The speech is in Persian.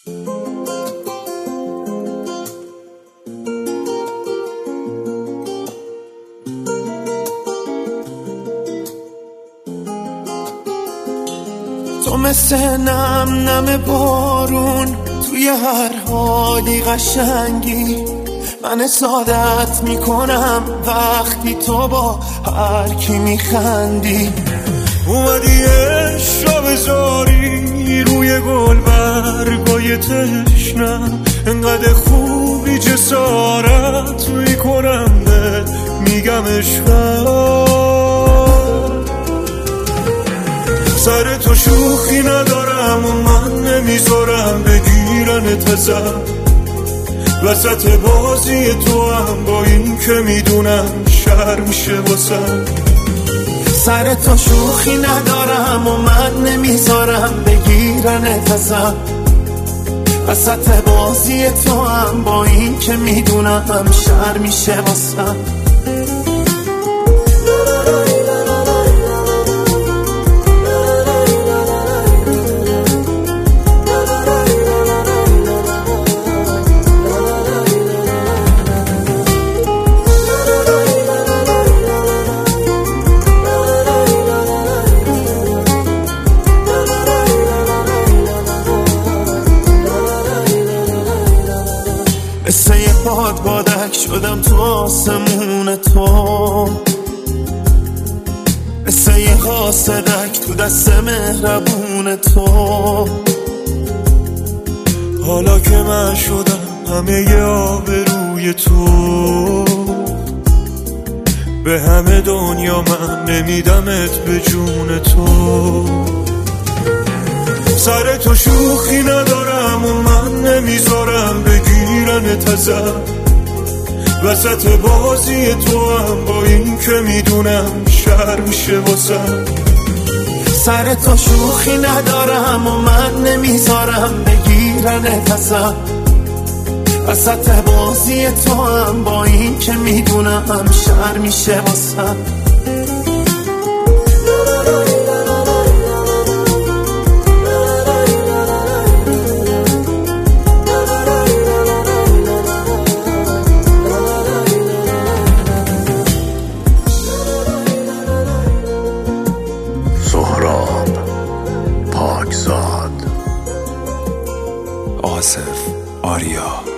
تو مثل نم بارون توی هر حالی قشنگی، من سعادت میکنم وقتی تو با هر کی میخندی. اومدی عشق بذاری روی گل برگای تشنم، انقدر خوبی جسارت میکنم به میگم عشقم. سر تو شوخی ندارم و من نمیذارم بگیرن تزم، وسط بازی تو هم با این که میدونم شر میشه واسم. سر تو شوخی ندارم و من نمیذارم بگیرن تزم، وسط بازی تو هم با این که میدونم شر میشه واسم. مثل یه بادک شدم تو آسمون تو، مثل یه قاصدک تو دست مهربون تو. حالا که من شدم همه ی آبروی تو، به همه دنیا من نمیدمت به جون تو. سر تو شوخی ندارم و من نمیذارم بگیرن تزم، وسط بازی تو هم با این که میدونم شر میشه واسم. سر تو شوخی ندارم و من نمیذارم بگیرن تزم، وسط بازی تو هم با این که میدونم شر میشه واسم. آصف آریا